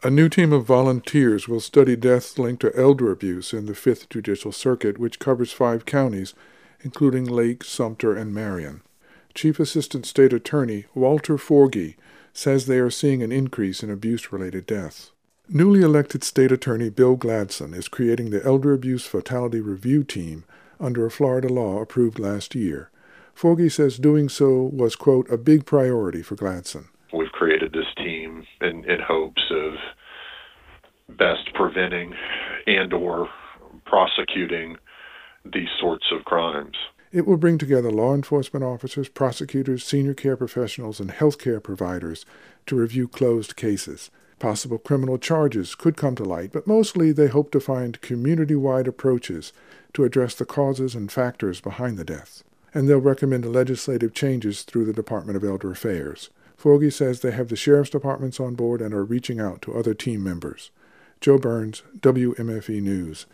A new team of volunteers will study deaths linked to elder abuse in the 5th Judicial Circuit, which covers 5 counties, including Lake, Sumter, and Marion. Chief Assistant State Attorney Walter Forgey says they are seeing an increase in abuse-related deaths. Newly elected State Attorney Bill Gladson is creating the Elder Abuse Fatality Review Team under a Florida law approved last year. Forgey says doing so was, quote, a big priority for Gladson. We've created this team in hopes of best preventing and or prosecuting these sorts of crimes. It will bring together law enforcement officers, prosecutors, senior care professionals, and healthcare providers to review closed cases. Possible criminal charges could come to light, but mostly they hope to find community-wide approaches to address the causes and factors behind the deaths. And they'll recommend legislative changes through the Department of Elder Affairs. Forgey says they have the sheriff's departments on board and are reaching out to other team members. Joe Burns, WMFE News.